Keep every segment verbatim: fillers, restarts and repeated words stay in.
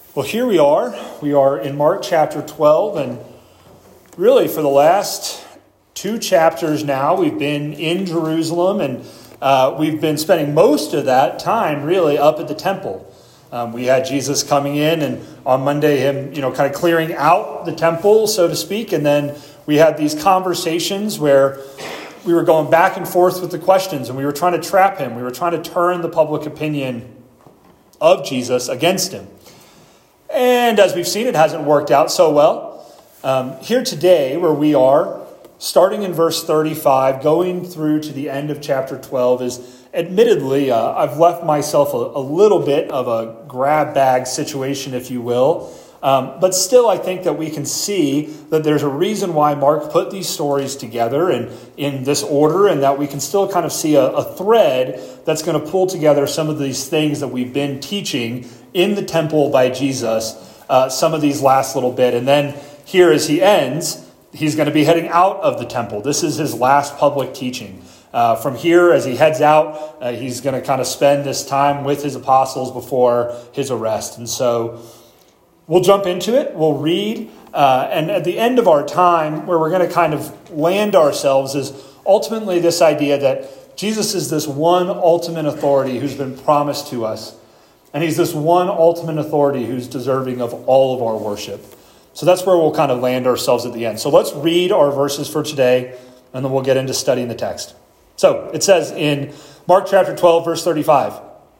Well, here we are. We are in Mark chapter twelve, and really for the last two chapters now, we've been in Jerusalem, and uh, we've been spending most of that time really up at the temple. Um, we had Jesus coming in, and on Monday, him, you know, kind of clearing out the temple, so to speak, and then we had these conversations where we were going back and forth with the questions, and we were trying to trap him. We were trying to turn the public opinion of Jesus against him. And as we've seen, it hasn't worked out so well. Um, here today, where we are, starting in verse thirty-five, going through to the end of chapter twelve, is admittedly, uh, I've left myself a, a little bit of a grab bag situation, if you will. Um, but still, I think that we can see that there's a reason why Mark put these stories together and in this order, and that we can still kind of see a, a thread that's going to pull together some of these things that we've been teaching in the temple by Jesus, uh, some of these last little bit. And then here as he ends, he's going to be heading out of the temple. This is his last public teaching. Uh, from here, as he heads out, uh, he's going to kind of spend this time with his apostles before his arrest. And so we'll jump into it. We'll read. Uh, and at the end of our time, where we're going to kind of land ourselves is ultimately this idea that Jesus is this one ultimate authority who's been promised to us. And he's this one ultimate authority who's deserving of all of our worship. So that's where we'll kind of land ourselves at the end. So let's read our verses for today, and then we'll get into studying the text. So it says in Mark chapter twelve, verse thirty-five,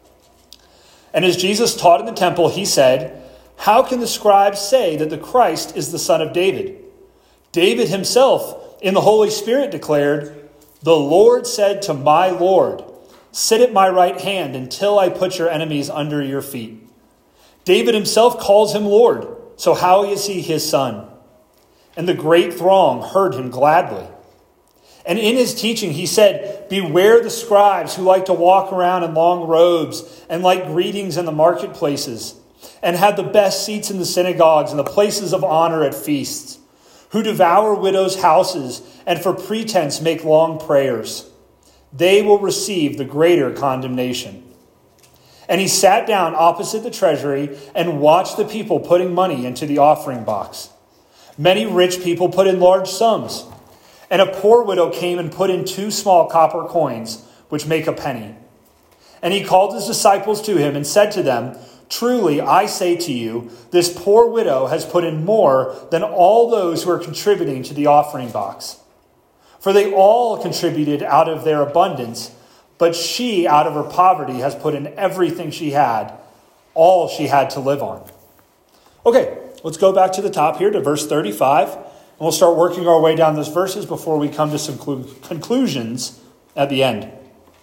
"And as Jesus taught in the temple, he said, 'How can the scribes say that the Christ is the son of David? David himself in the Holy Spirit declared, "The Lord said to my Lord, sit at my right hand until I put your enemies under your feet." David himself calls him Lord, so how is he his son?' And the great throng heard him gladly. And in his teaching he said, 'Beware the scribes who like to walk around in long robes and like greetings in the marketplaces, and have the best seats in the synagogues and the places of honor at feasts, who devour widows' houses and for pretense make long prayers. They will receive the greater condemnation.' And he sat down opposite the treasury and watched the people putting money into the offering box. Many rich people put in large sums, and a poor widow came and put in two small copper coins, which make a penny. And he called his disciples to him and said to them, 'Truly, I say to you, this poor widow has put in more than all those who are contributing to the offering box. For they all contributed out of their abundance, but she, out of her poverty, has put in everything she had, all she had to live on.'" Okay, let's go back to the top here to verse thirty-five, and we'll start working our way down those verses before we come to some conclusions at the end.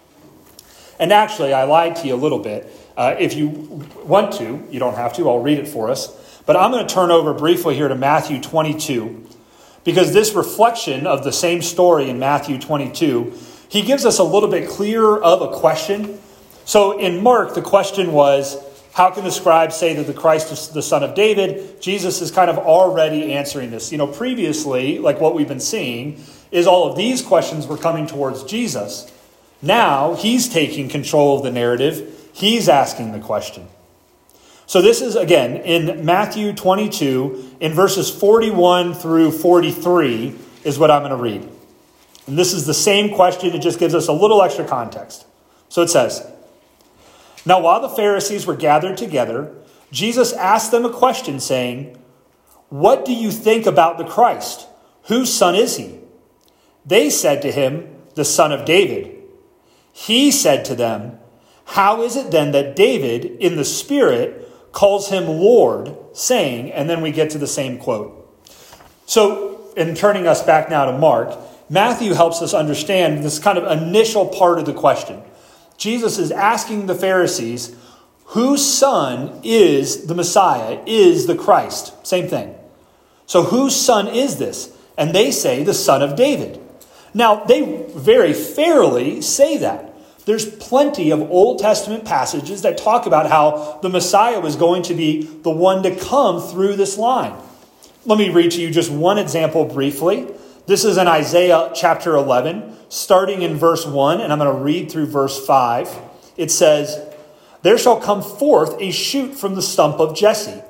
And actually, I lied to you a little bit. Uh, if you want to, you don't have to, I'll read it for us. But I'm going to turn over briefly here to Matthew twenty-two, because this reflection of the same story in Matthew twenty-two, he gives us a little bit clearer of a question. So in Mark, the question was, how can the scribes say that the Christ is the son of David? Jesus is kind of already answering this. You know, previously, like what we've been seeing, is all of these questions were coming towards Jesus. Now he's taking control of the narrative. He's asking the question. So this is, again, in Matthew twenty-two, in verses forty-one through forty-three is what I'm going to read. And this is the same question. It just gives us a little extra context. So it says, "Now while the Pharisees were gathered together, Jesus asked them a question, saying, 'What do you think about the Christ? Whose son is he?' They said to him, 'The son of David.' He said to them, 'How is it then that David, in the Spirit, calls him Lord, saying,'" and then we get to the same quote. So, in turning us back now to Mark, Matthew helps us understand this kind of initial part of the question. Jesus is asking the Pharisees, whose son is the Messiah, is the Christ? Same thing. So whose son is this? And they say the son of David. Now, they very fairly say that. There's plenty of Old Testament passages that talk about how the Messiah was going to be the one to come through this line. Let me read to you just one example briefly. This is in Isaiah chapter eleven, starting in verse one, and I'm going to read through verse five. It says, "There shall come forth a shoot from the stump of Jesse,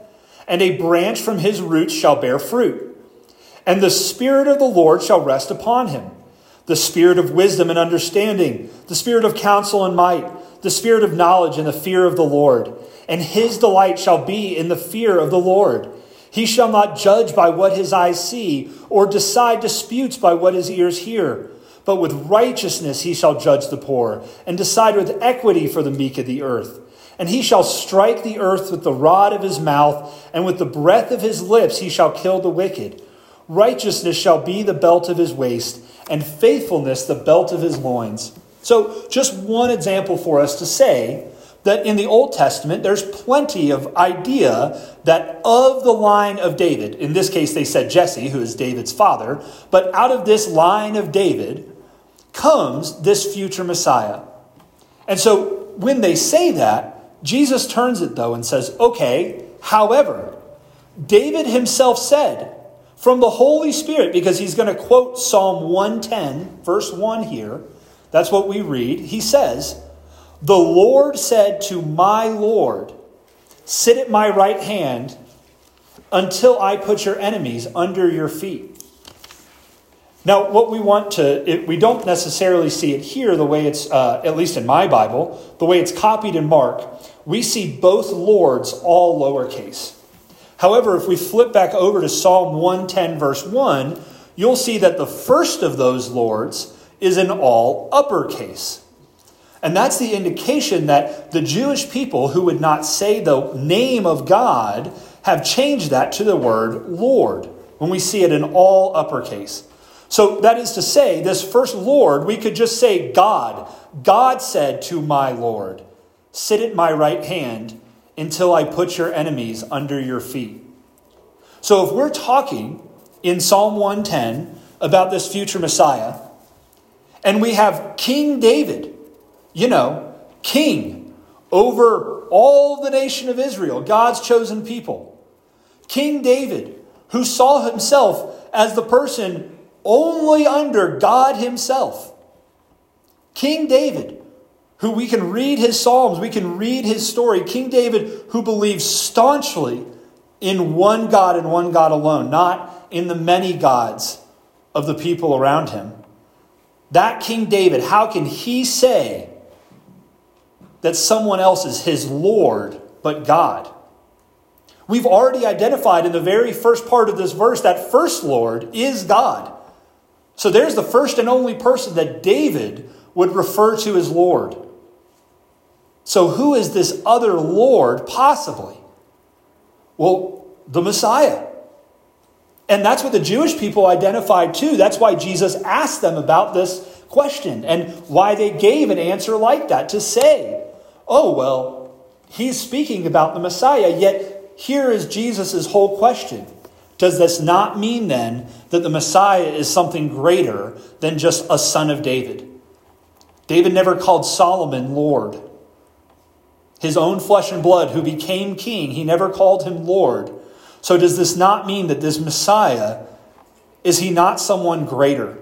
and a branch from his roots shall bear fruit. And the Spirit of the Lord shall rest upon him, the Spirit of wisdom and understanding, the Spirit of counsel and might, the Spirit of knowledge and the fear of the Lord. And his delight shall be in the fear of the Lord. He shall not judge by what his eyes see, or decide disputes by what his ears hear. But with righteousness he shall judge the poor, and decide with equity for the meek of the earth. And he shall strike the earth with the rod of his mouth, and with the breath of his lips he shall kill the wicked. Righteousness shall be the belt of his waist, and faithfulness the belt of his loins. So just one example for us to say that in the Old Testament, there's plenty of idea that of the line of David, in this case they said Jesse, who is David's father, but out of this line of David comes this future Messiah. And so when they say that, Jesus turns it though and says, okay, however, David himself said, from the Holy Spirit, because he's going to quote Psalm one ten, verse one here. That's what we read. He says, the Lord said to my Lord, sit at my right hand until I put your enemies under your feet. Now, what we want to, it, we don't necessarily see it here the way it's, uh, at least in my Bible, the way it's copied in Mark. We see both Lords all lowercase. However, if we flip back over to Psalm one ten, verse one, you'll see that the first of those Lords is in all uppercase. And that's the indication that the Jewish people who would not say the name of God have changed that to the word Lord, when we see it in all uppercase. So that is to say, this first Lord, we could just say God. God said to my Lord, sit at my right hand until I put your enemies under your feet. So if we're talking in Psalm one ten about this future Messiah, and we have King David, you know, king over all the nation of Israel, God's chosen people. King David, who saw himself as the person only under God himself. King David, who we can read his Psalms, we can read his story. King David, who believes staunchly in one God and one God alone, not in the many gods of the people around him. That King David, how can he say that someone else is his Lord but God? We've already identified in the very first part of this verse that first Lord is God. So there's the first and only person that David would refer to as Lord. So who is this other Lord possibly? Well, the Messiah. And that's what the Jewish people identified too. That's why Jesus asked them about this question and why they gave an answer like that, to say, oh, well, he's speaking about the Messiah, yet here is Jesus' whole question. Does this not mean then that the Messiah is something greater than just a son of David? David never called Solomon Lord. His own flesh and blood, who became king, he never called him Lord. So does this not mean that this Messiah, is he not someone greater?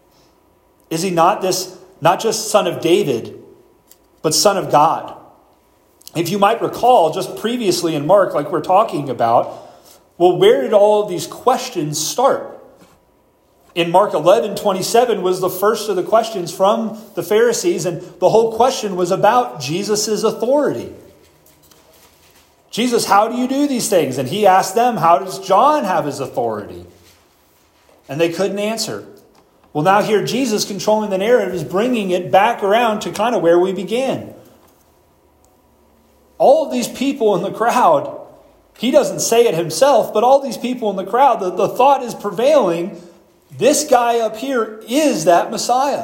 Is he not this, not just son of David, but son of God? If you might recall, just previously in Mark, like we're talking about, well, where did all of these questions start? In Mark eleven twenty-seven was the first of the questions from the Pharisees, and the whole question was about Jesus' authority. Jesus, how do you do these things? And he asked them, how does John have his authority? And they couldn't answer. Well, now here Jesus, controlling the narrative, is bringing it back around to kind of where we began. All of these people in the crowd, he doesn't say it himself, but all these people in the crowd, the, the thought is prevailing, this guy up here is that Messiah.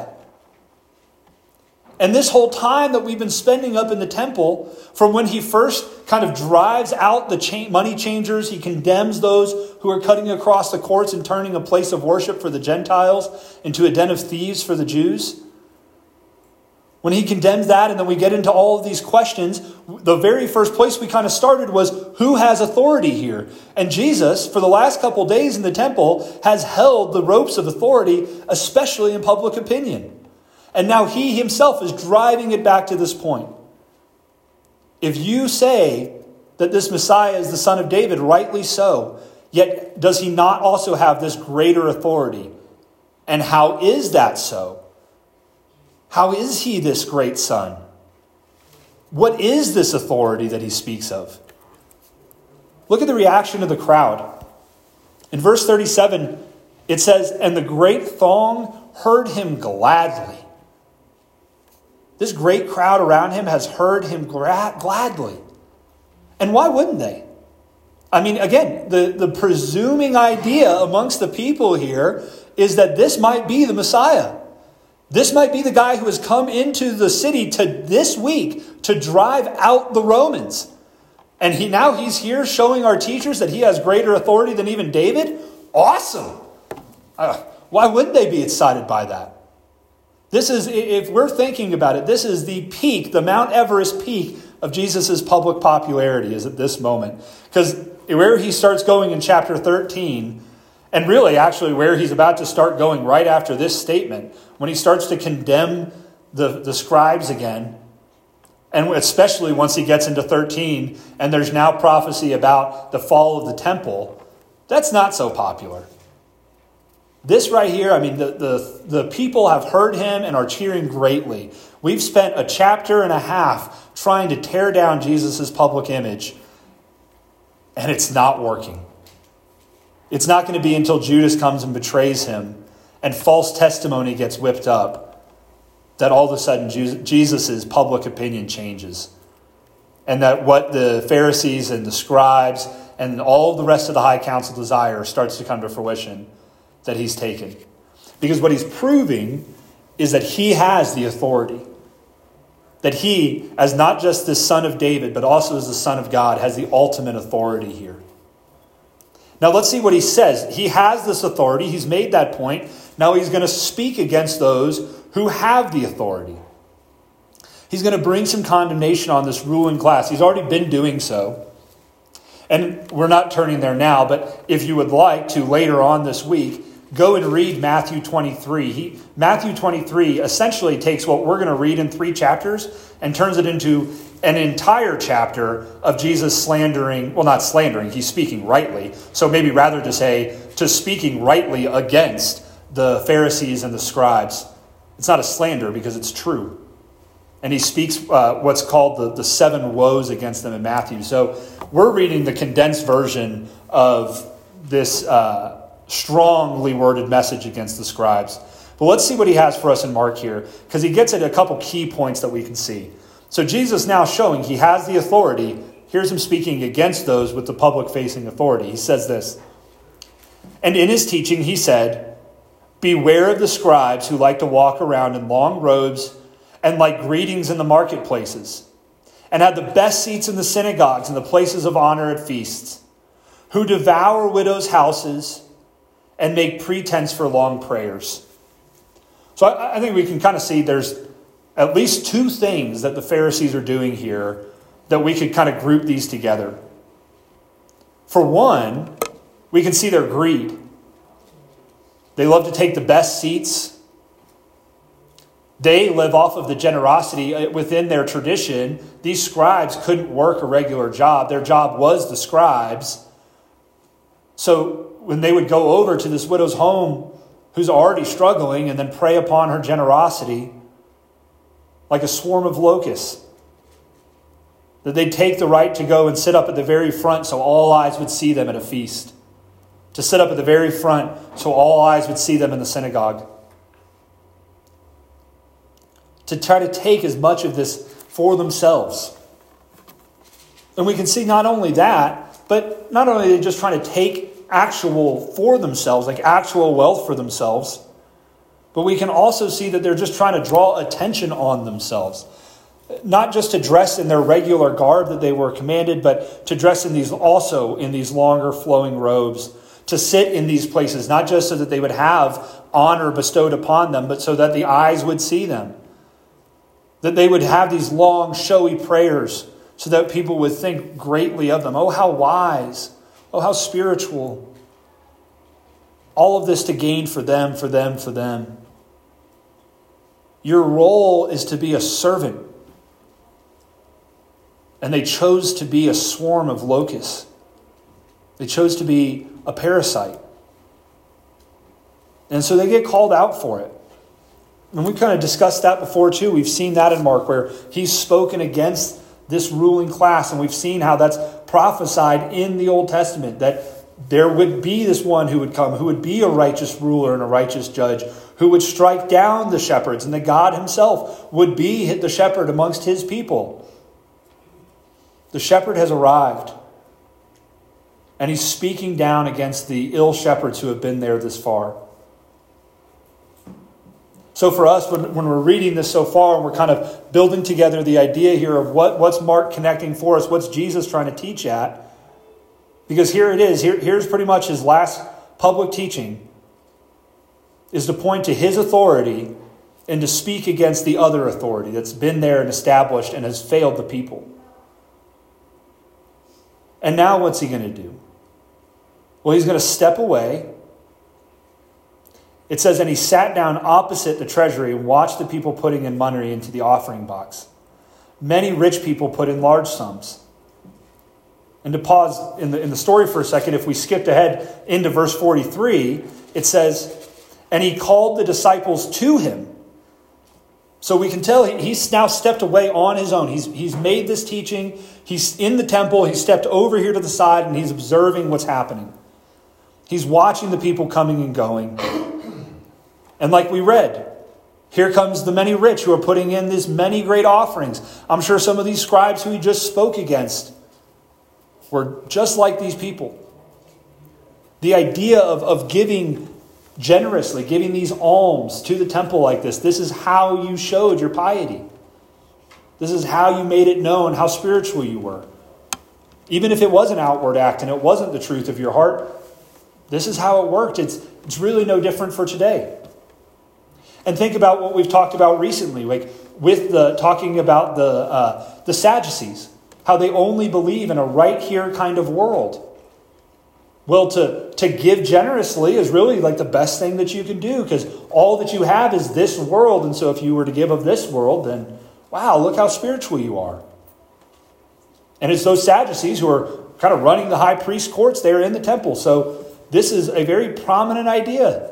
And this whole time that we've been spending up in the temple, from when he first kind of drives out the cha- money changers, he condemns those who are cutting across the courts and turning a place of worship for the Gentiles into a den of thieves for the Jews. When he condemns that, and then we get into all of these questions, the very first place we kind of started was, who has authority here? And Jesus, for the last couple of days in the temple, has held the ropes of authority, especially in public opinion. And now he himself is driving it back to this point. If you say that this Messiah is the son of David, rightly so. Yet does he not also have this greater authority? And how is that so? How is he this great son? What is this authority that he speaks of? Look at the reaction of the crowd. In verse thirty-seven, it says, "And the great throng heard him gladly." This great crowd around him has heard him gra- gladly. And why wouldn't they? I mean, again, the, the presuming idea amongst the people here is that this might be the Messiah. This might be the guy who has come into the city to this week to drive out the Romans. And he now he's here showing our teachers that he has greater authority than even David. Awesome. Uh, why wouldn't they be excited by that? This is, if we're thinking about it, this is the peak, the Mount Everest peak of Jesus' public popularity is at this moment. Because where he starts going in chapter thirteen, and really actually where he's about to start going right after this statement, when he starts to condemn the, the scribes again, and especially once he gets into thirteen, and there's now prophecy about the fall of the temple, that's not so popular. This right here, I mean, the, the, the people have heard him and are cheering greatly. We've spent a chapter and a half trying to tear down Jesus' public image, and it's not working. It's not going to be until Judas comes and betrays him and false testimony gets whipped up that all of a sudden Jesus' public opinion changes. And that what the Pharisees and the scribes and all the rest of the high council desire starts to come to fruition, that he's taken. Because what he's proving is that he has the authority. That he, as not just the son of David, but also as the son of God, has the ultimate authority here. Now let's see what he says. He has this authority. He's made that point. Now he's going to speak against those who have the authority. He's going to bring some condemnation on this ruling class. He's already been doing so. And we're not turning there now, but if you would like to later on this week, go and read Matthew twenty-three. He, Matthew twenty-three essentially takes what we're going to read in three chapters and turns it into an entire chapter of Jesus slandering, well, not slandering, he's speaking rightly. So maybe rather to say, to speaking rightly against the Pharisees and the scribes. It's not a slander because it's true. And he speaks uh, what's called the, the seven woes against them in Matthew. So we're reading the condensed version of this uh, strongly worded message against the scribes. But let's see what he has for us in Mark here, because he gets at a couple key points that we can see. So Jesus now showing he has the authority. Here's him speaking against those with the public-facing authority. He says this, "And in his teaching he said, 'Beware of the scribes who like to walk around in long robes and like greetings in the marketplaces, and have the best seats in the synagogues and the places of honor at feasts, who devour widows' houses and make pretense for long prayers.'" So I, I think we can kind of see there's at least two things that the Pharisees are doing here that we could kind of group these together. For one, we can see their greed. They love to take the best seats. They live off of the generosity within their tradition. These scribes couldn't work a regular job. Their job was the scribes. So when they would go over to this widow's home who's already struggling and then prey upon her generosity like a swarm of locusts, that they'd take the right to go and sit up at the very front so all eyes would see them at a feast. To sit up at the very front so all eyes would see them in the synagogue. To try to take as much of this for themselves. And we can see not only that, but not only are they just trying to take actual for themselves, like actual wealth for themselves, but we can also see that they're just trying to draw attention on themselves. Not just to dress in their regular garb that they were commanded, but to dress in these also in these longer flowing robes, to sit in these places, not just so that they would have honor bestowed upon them, but so that the eyes would see them. That they would have these long, showy prayers so that people would think greatly of them. Oh, how wise. Oh, how spiritual. All of this to gain for them, for them, for them. Your role is to be a servant. And they chose to be a swarm of locusts. They chose to be a parasite. And so they get called out for it. And we've kind of discussed that before too. We've seen that in Mark where he's spoken against this ruling class. And we've seen how that's prophesied in the Old Testament, that there would be this one who would come, who would be a righteous ruler and a righteous judge, who would strike down the shepherds, and that God himself would be the shepherd amongst his people. The shepherd has arrived, and he's speaking down against the ill shepherds who have been there this far. So for us, when, when we're reading this so far, and we're kind of building together the idea here of what, what's Mark connecting for us, what's Jesus trying to teach at, because here it is, here, here's pretty much his last public teaching, is to point to his authority and to speak against the other authority that's been there and established and has failed the people. And now what's he going to do? Well, he's going to step away. It says, and he sat down opposite the treasury and watched the people putting in money into the offering box. Many rich people put in large sums. And to pause in the, in the story for a second, if we skipped ahead into verse forty-three, it says, and he called the disciples to him. So we can tell he, he's now stepped away on his own. He's, he's made this teaching. He's in the temple. He stepped over here to the side and he's observing what's happening. He's watching the people coming and going. And like we read, here comes the many rich who are putting in these many great offerings. I'm sure some of these scribes who he just spoke against were just like these people. The idea of, of giving generously, giving these alms to the temple like this, this is how you showed your piety. This is how you made it known how spiritual you were. Even if it was an outward act and it wasn't the truth of your heart, this is how it worked. It's, it's really no different for today. And think about what we've talked about recently, like with the talking about the uh, the Sadducees, how they only believe in a right here kind of world. Well, to, to give generously is really like the best thing that you can do, because all that you have is this world. And so if you were to give of this world, then wow, look how spiritual you are. And it's those Sadducees who are kind of running the high priest courts there in the temple. So this is a very prominent idea.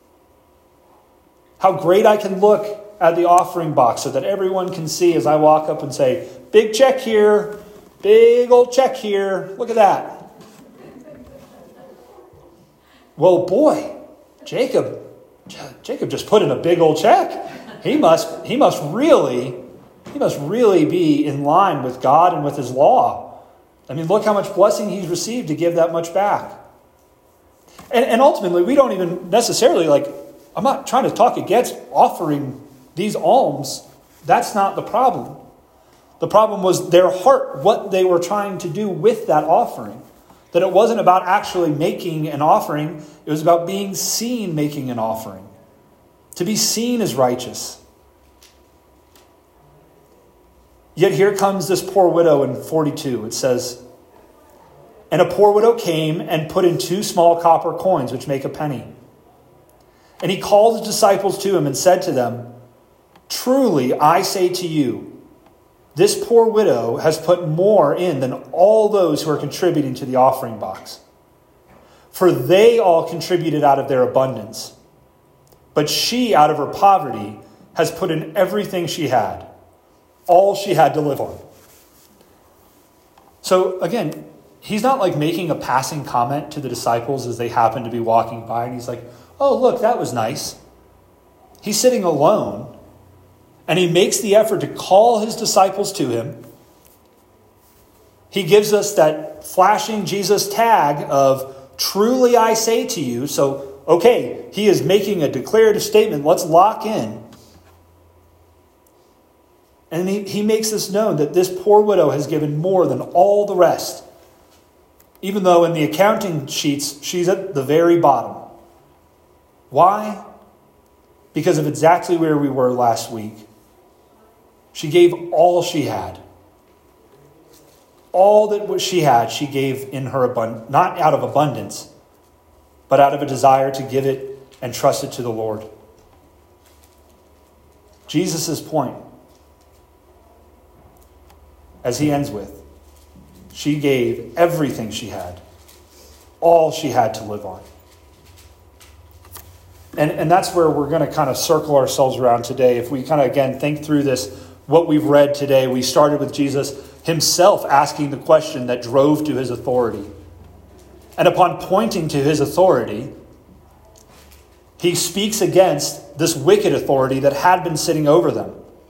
How great I can look at the offering box so that everyone can see as I walk up and say, big check here, big old check here. Look at that. Well, boy, Jacob, Jacob just put in a big old check. He must, he must really, he must really be in line with God and with his law. I mean, look how much blessing he's received to give that much back. And, and ultimately, we don't even necessarily like, I'm not trying to talk against offering these alms. That's not the problem. The problem was their heart, what they were trying to do with that offering. That it wasn't about actually making an offering. It was about being seen making an offering. To be seen as righteous. Yet here comes this poor widow in forty-two. It says, and a poor widow came and put in two small copper coins, which make a penny. And he called his disciples to him and said to them, truly, I say to you, this poor widow has put more in than all those who are contributing to the offering box. For they all contributed out of their abundance. But she, out of her poverty, has put in everything she had, all she had to live on. So again, he's not like making a passing comment to the disciples as they happen to be walking by. And he's like, oh, look, that was nice. He's sitting alone. And he makes the effort to call his disciples to him. He gives us that flashing Jesus tag of, truly I say to you. So, okay, he is making a declarative statement. Let's lock in. And he, he makes this known that this poor widow has given more than all the rest. Even though in the accounting sheets, she's at the very bottom. Why? Because of exactly where we were last week. She gave all she had. All that she had, she gave in her abundance, not out of abundance, but out of a desire to give it and trust it to the Lord. Jesus' point. as he ends with, she gave everything she had, all she had to live on. And, and that's where we're going to kind of circle ourselves around today. If we kind of, again, think through this, what we've read today, we started with Jesus himself asking the question that drove to his authority. And upon pointing to his authority, he speaks against this wicked authority that had been sitting over them.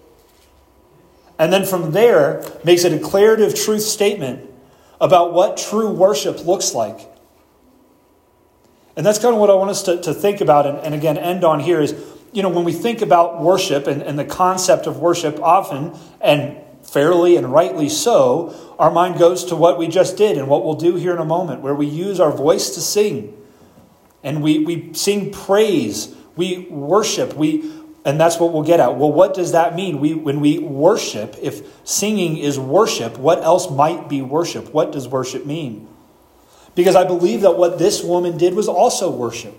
And then from there, makes a declarative truth statement about what true worship looks like. And that's kind of what I want us to, to think about and, and again end on here is, you know, when we think about worship and, and the concept of worship often, and fairly and rightly so, our mind goes to what we just did and what we'll do here in a moment, where we use our voice to sing. And we, we sing praise. We worship. We, and that's what we'll get at. Well, what does that mean? We, when we worship, if singing is worship, what else might be worship? What does worship mean? Because I believe that what this woman did was also worship.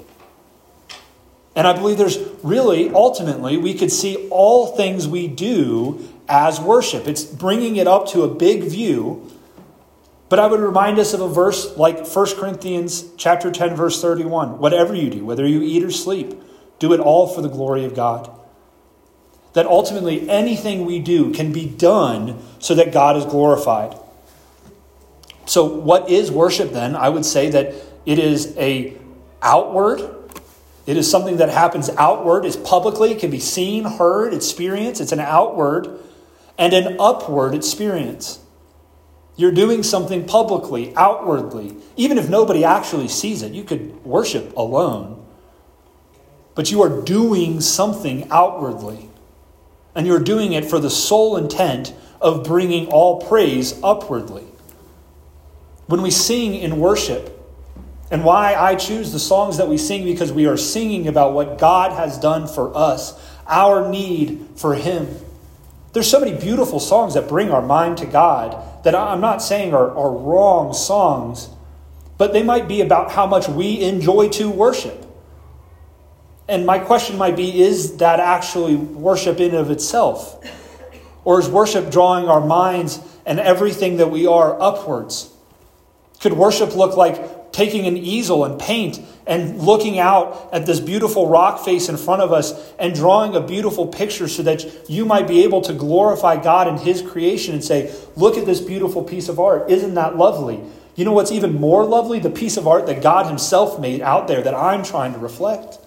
And I believe there's really, ultimately, we could see all things we do as worship. It's bringing it up to a big view. But I would remind us of a verse like First Corinthians chapter ten, verse thirty-one. Whatever you do, whether you eat or sleep, do it all for the glory of God. That ultimately anything we do can be done so that God is glorified. So what is worship then? I would say that it is a outward. It is something that happens outward. It's publicly. It can be seen, heard, experienced. It's an outward and an upward experience. You're doing something publicly, outwardly. Even if nobody actually sees it, you could worship alone. But you are doing something outwardly. And you're doing it for the sole intent of bringing all praise upwardly. When we sing in worship, and why I choose the songs that we sing, because we are singing about what God has done for us, our need for Him. There's so many beautiful songs that bring our mind to God that I'm not saying are, are wrong songs, but they might be about how much we enjoy to worship. And my question might be, is that actually worship in and of itself? Or is worship drawing our minds and everything that we are upwards? Could worship look like taking an easel and paint and looking out at this beautiful rock face in front of us and drawing a beautiful picture so that you might be able to glorify God and His creation and say, look at this beautiful piece of art. Isn't that lovely? You know what's even more lovely? The piece of art that God Himself made out there that I'm trying to reflect.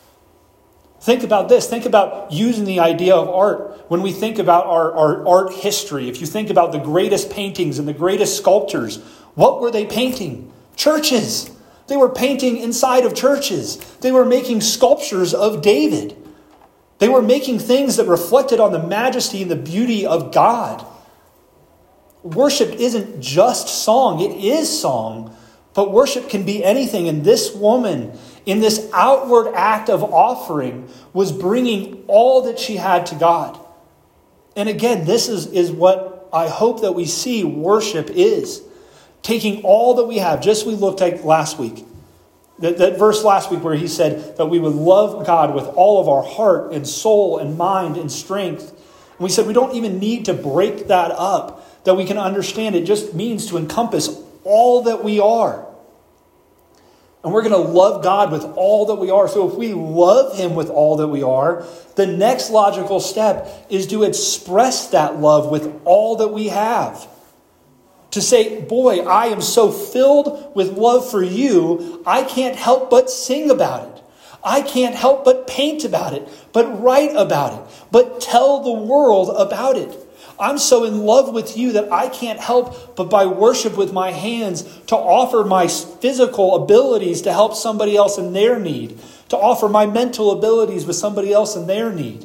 Think about this. Think about using the idea of art. When we think about our, our art history, if you think about the greatest paintings and the greatest sculptors, what were they painting? Churches. They were painting inside of churches. They were making sculptures of David. They were making things that reflected on the majesty and the beauty of God. Worship isn't just song. It is song. But worship can be anything. And this woman, in this outward act of offering, was bringing all that she had to God. And again, this is, is what I hope that we see worship is. Taking all that we have, just we looked at last week. That, that verse last week where he said that we would love God with all of our heart and soul and mind and strength. And we said we don't even need to break that up, that we can understand it just means to encompass all that we are. And we're going to love God with all that we are. So if we love Him with all that we are, the next logical step is to express that love with all that we have. To say, boy, I am so filled with love for you, I can't help but sing about it. I can't help but paint about it, but write about it, but tell the world about it. I'm so in love with you that I can't help but by worship with my hands to offer my physical abilities to help somebody else in their need, to offer my mental abilities with somebody else in their need.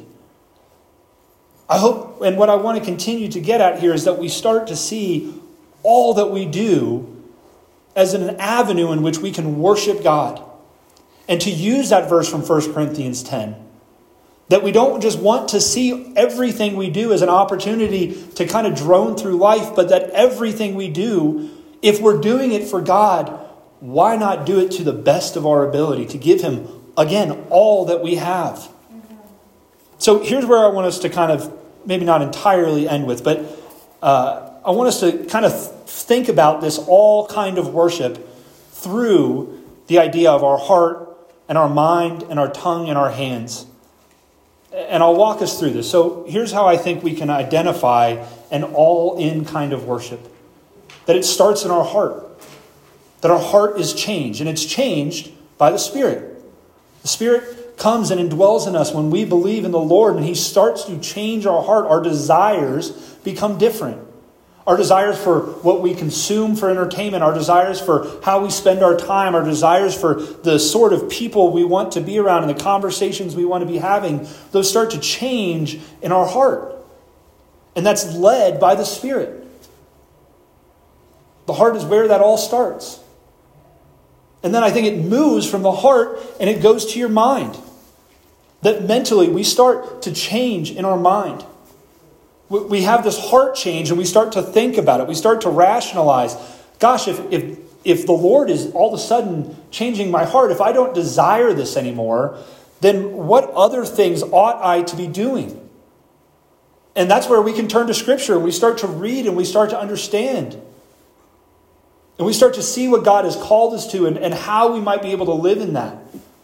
I hope, and what I want to continue to get at here is that we start to see all that we do as an avenue in which we can worship God. And to use that verse from First Corinthians ten, that we don't just want to see everything we do as an opportunity to kind of drone through life, but that everything we do, if we're doing it for God, why not do it to the best of our ability, to give Him, again, all that we have? Mm-hmm. So here's where I want us to kind of, maybe not entirely end with, but uh, I want us to kind of think about this all kind of worship through the idea of our heart and our mind and our tongue and our hands. And I'll walk us through this. So here's how I think we can identify an all-in kind of worship. That it starts in our heart. That our heart is changed. And it's changed by the Spirit. The Spirit comes and indwells in us when we believe in the Lord, and He starts to change our heart. Our desires become different. Our desires for what we consume for entertainment, our desires for how we spend our time, our desires for the sort of people we want to be around and the conversations we want to be having, those start to change in our heart. And that's led by the Spirit. The heart is where that all starts. And then I think it moves from the heart and it goes to your mind. That mentally we start to change in our mind. We have this heart change and we start to think about it. We start to rationalize. Gosh, if, if, if the Lord is all of a sudden changing my heart, if I don't desire this anymore, then what other things ought I to be doing? And that's where we can turn to Scripture and we start to read and we start to understand. And we start to see what God has called us to and, and how we might be able to live in that.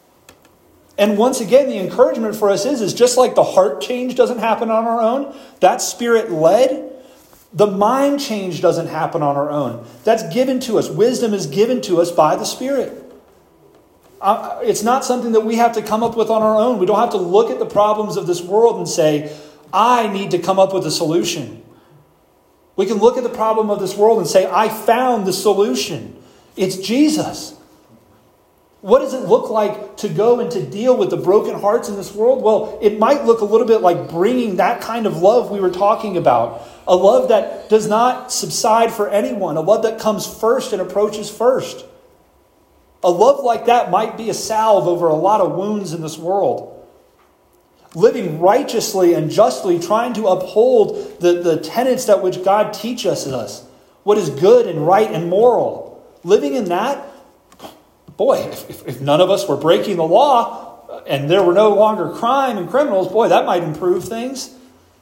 And once again, the encouragement for us is, is just like the heart change doesn't happen on our own, that's Spirit-led, the mind change doesn't happen on our own. That's given to us. Wisdom is given to us by the Spirit. Uh, it's not something that we have to come up with on our own. We don't have to look at the problems of this world and say, I need to come up with a solution. We can look at the problem of this world and say, I found the solution. It's Jesus. What does it look like to go and to deal with the broken hearts in this world? Well, it might look a little bit like bringing that kind of love we were talking about. A love that does not subside for anyone. A love that comes first and approaches first. A love like that might be a salve over a lot of wounds in this world. Living righteously and justly, trying to uphold the, the tenets that which God teaches us. What is good and right and moral. Living in that, boy, if, if none of us were breaking the law and there were no longer crime and criminals, boy, that might improve things.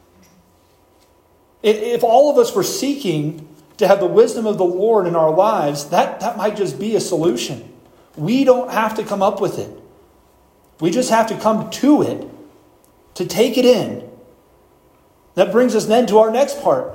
If all of us were seeking to have the wisdom of the Lord in our lives, that, that might just be a solution. We don't have to come up with it. We just have to come to it, to take it in. That brings us then to our next part.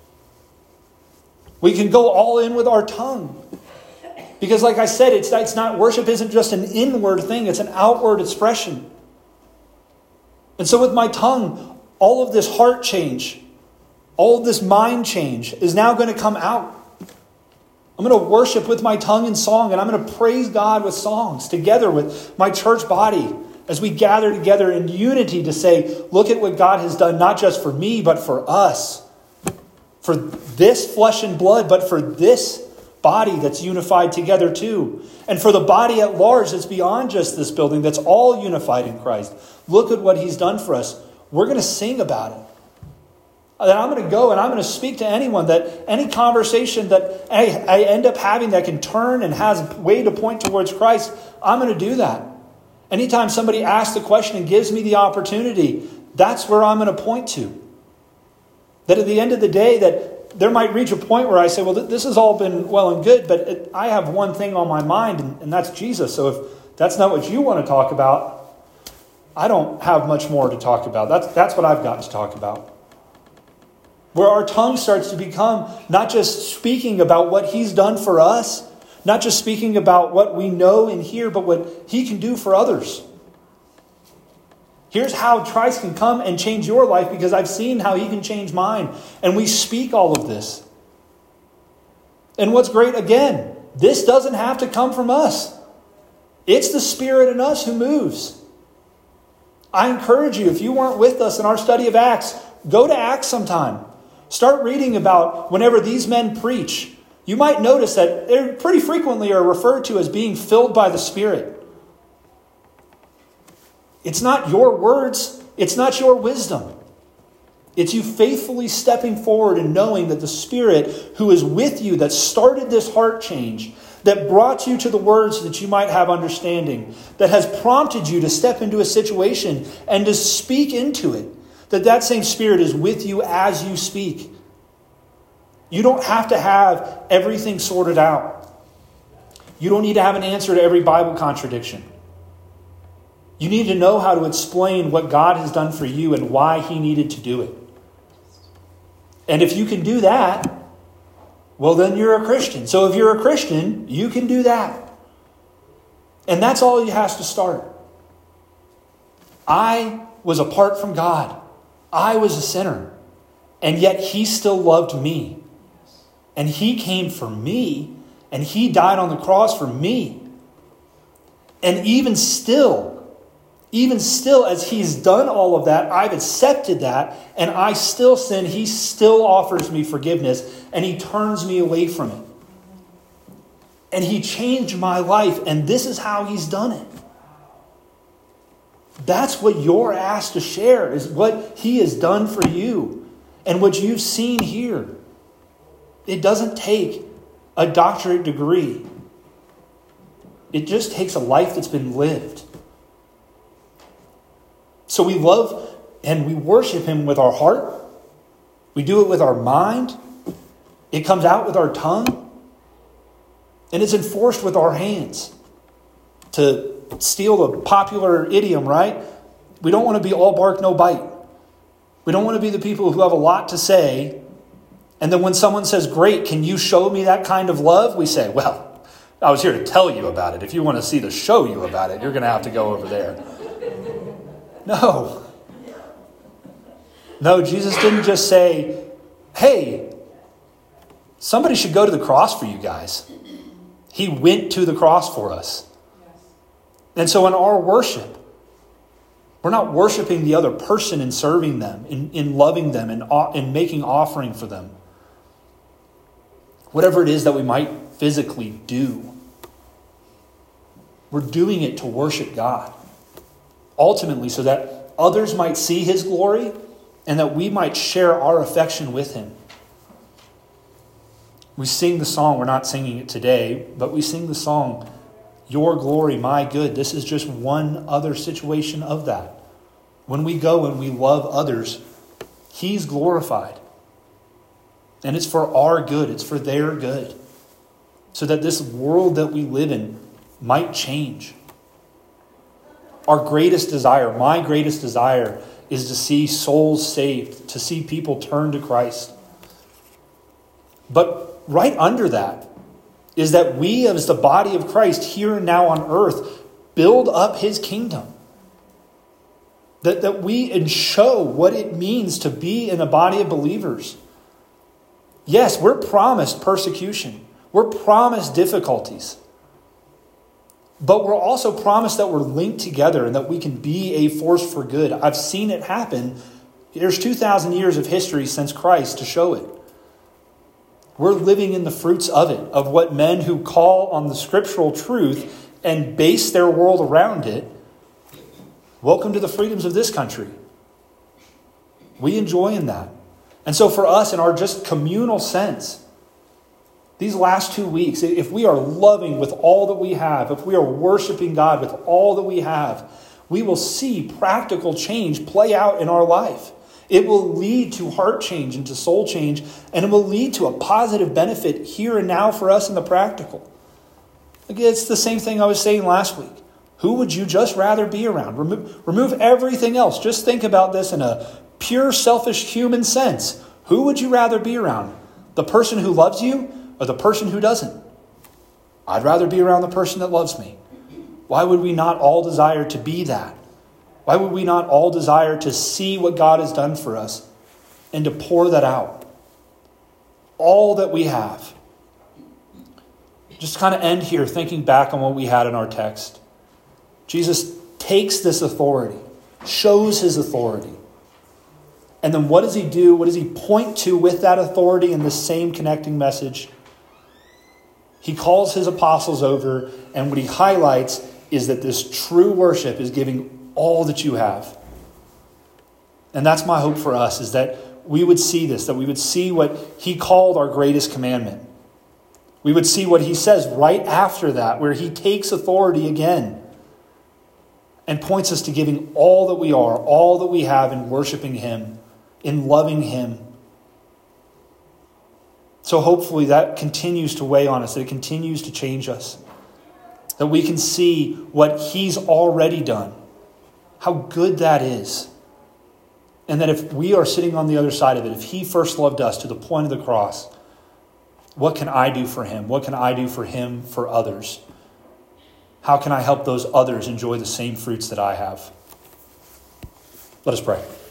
We can go all in with our tongue. Because like I said, it's, it's not, worship isn't just an inward thing, it's an outward expression. And so with my tongue, all of this heart change, all of this mind change is now going to come out. I'm going to worship with my tongue in song, and I'm going to praise God with songs together with my church body as we gather together in unity to say, look at what God has done, not just for me, but for us. For this flesh and blood, but for this body that's unified together too. And for the body at large that's beyond just this building, that's all unified in Christ. Look at what He's done for us. We're going to sing about it. Then I'm going to go and I'm going to speak to anyone, that any conversation that I, I end up having that can turn and has a way to point towards Christ, I'm going to do that. Anytime somebody asks a question and gives me the opportunity, that's where I'm going to point to. That at the end of the day, that there might reach a point where I say, well, this has all been well and good, but it, I have one thing on my mind, and, and that's Jesus. So if that's not what you want to talk about, I don't have much more to talk about. That's, that's what I've got to talk about. Where our tongue starts to become not just speaking about what He's done for us, not just speaking about what we know and hear, but what He can do for others. Here's how Christ can come and change your life, because I've seen how He can change mine. And we speak all of this. And what's great, again, this doesn't have to come from us. It's the Spirit in us who moves. I encourage you, if you weren't with us in our study of Acts, go to Acts sometime. Start reading about whenever these men preach. You might notice that they pretty frequently are referred to as being filled by the Spirit. It's not your words. It's not your wisdom. It's you faithfully stepping forward and knowing that the Spirit who is with you, that started this heart change, that brought you to the words that you might have understanding, that has prompted you to step into a situation and to speak into it, that that same Spirit is with you as you speak. You don't have to have everything sorted out. You don't need to have an answer to every Bible contradiction. You need to know how to explain what God has done for you and why he needed to do it. And if you can do that, well, then you're a Christian. So if you're a Christian, you can do that. And that's all you has to start. I was apart from God. I was a sinner. And yet he still loved me. And he came for me. And he died on the cross for me. And even still, even still, as he's done all of that, I've accepted that. And I still sin. He still offers me forgiveness. And he turns me away from it. And he changed my life. And this is how he's done it. That's what you're asked to share, is what he has done for you. And what you've seen here. It doesn't take a doctorate degree. It just takes a life that's been lived. So we love and we worship him with our heart. We do it with our mind. It comes out with our tongue. And it's enforced with our hands. To steal the popular idiom, right? We don't want to be all bark, no bite. We don't want to be the people who have a lot to say. And then when someone says, great, can you show me that kind of love? We say, well, I was here to tell you about it. If you want to see the show you about it, you're going to have to go over there. No. No, Jesus didn't just say, hey, somebody should go to the cross for you guys. He went to the cross for us. And so in our worship, we're not worshiping the other person and serving them, in, in loving them, and in making offering for them. Whatever it is that we might physically do, we're doing it to worship God. Ultimately, so that others might see his glory and that we might share our affection with him. We sing the song, we're not singing it today, but we sing the song, Your Glory, My Good. This is just one other situation of that. When we go and we love others, he's glorified. And it's for our good. It's for their good. So that this world that we live in might change. Our greatest desire, my greatest desire, is to see souls saved, to see people turn to Christ. But right under that is that we as the body of Christ here and now on earth build up his kingdom. That, that we and show what it means to be in a body of believers. Yes, we're promised persecution. We're promised difficulties. But we're also promised that we're linked together and that we can be a force for good. I've seen it happen. There's two thousand years of history since Christ to show it. We're living in the fruits of it, of what men who call on the scriptural truth and base their world around it. Welcome to the freedoms of this country. We enjoy in that. And so for us, in our just communal sense, these last two weeks, if we are loving with all that we have, if we are worshiping God with all that we have, we will see practical change play out in our life. It will lead to heart change and to soul change, and it will lead to a positive benefit here and now for us in the practical. Again, it's the same thing I was saying last week. Who would you just rather be around? Remove, remove everything else. Just think about this in a pure, selfish, human sense. Who would you rather be around? The person who loves you or the person who doesn't? I'd rather be around the person that loves me. Why would we not all desire to be that? Why would we not all desire to see what God has done for us and to pour that out? All that we have. Just kind of end here thinking back on what we had in our text. Jesus takes this authority, shows his authority. And then what does he do? What does he point to with that authority in the same connecting message? He calls his apostles over, and what he highlights is that this true worship is giving all that you have. And that's my hope for us, is that we would see this, that we would see what he called our greatest commandment. We would see what he says right after that, where he takes authority again and points us to giving all that we are, all that we have in worshiping him, in loving him. So hopefully that continues to weigh on us, that it continues to change us. That we can see what he's already done, how good that is. And that if we are sitting on the other side of it, if he first loved us to the point of the cross, what can I do for him? What can I do for him, for others? How can I help those others enjoy the same fruits that I have? Let us pray.